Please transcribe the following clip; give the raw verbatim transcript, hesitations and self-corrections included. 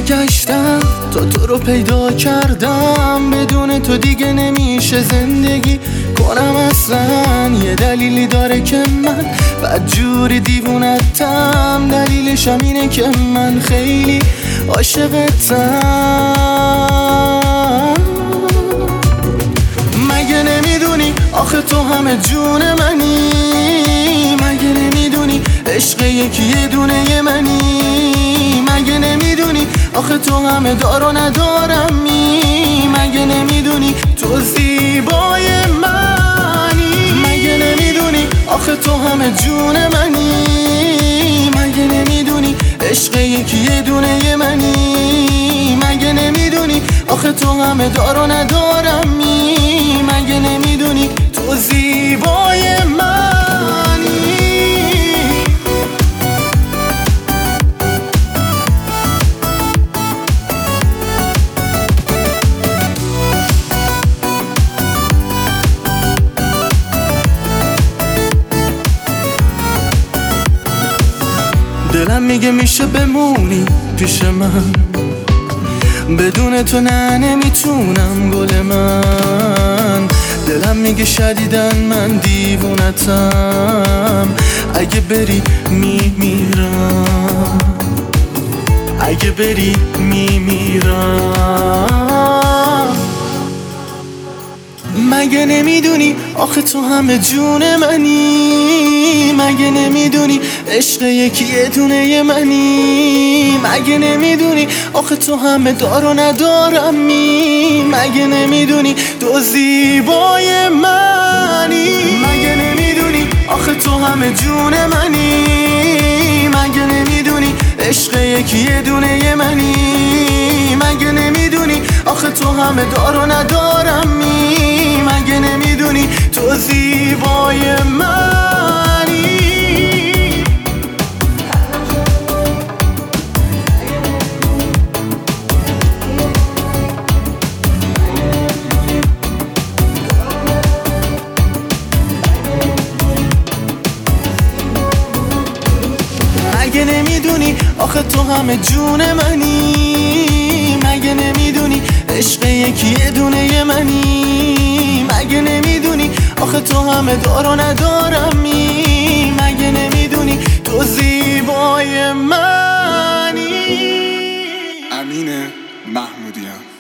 گشتم تا تو رو پیدا کردم، بدون تو دیگه نمیشه زندگی کنم اصلا. یه دلیلی داره که من بدجوری دیوونتم، دلیلشم اینه که من خیلی عاشقتم. مگه نمیدونی آخه تو همه جون منی؟ مگه نمیدونی عشق یکی یه دونه منی؟ مگه نمیدونی آخه تو همه دار و ندارمی؟ مگه نمیدونی تو زیبای منی؟ مگه نمیدونی آخه تو همه جون منی؟ مگه نمیدونی عشق یکی یه دونه منی؟ مگه نمیدونی آخه تو همه دار و ندارمی؟ مگه نمیدونی تو زیبای منی؟ دلم میگه میشه بمونی پیش من، بدون تو نه نمیتونم گل من. دلم میگه شدیدن من دیوونتم، اگه بری میمیرم، اگه بری میمیرم. مگه نمیدونی آخه تو همه جون منی؟ مگه نمیدونی عشق یکی یه دونه منی؟ مگه نمیدونی آخه تو همه دار و ندارمی؟ مگه نمیدونی تو زیبای منی؟ مگه نمیدونی آخه تو همه جون منی؟ مگه نمیدونی عشق یکی یه دونه منی؟ مگه نمیدونی آخه تو همه دار و ندارمی؟ مگه نمیدونی تو زیبای منی؟ مگه نمیدونی آخه تو همه جون منی؟ مگه نمیدونی عشق یکی یه دونه منی؟ مگه نمیدونی آخه تو همه دار و ندارمی؟ مگه نمیدونی تو زیبای منی؟ امین محمودیان.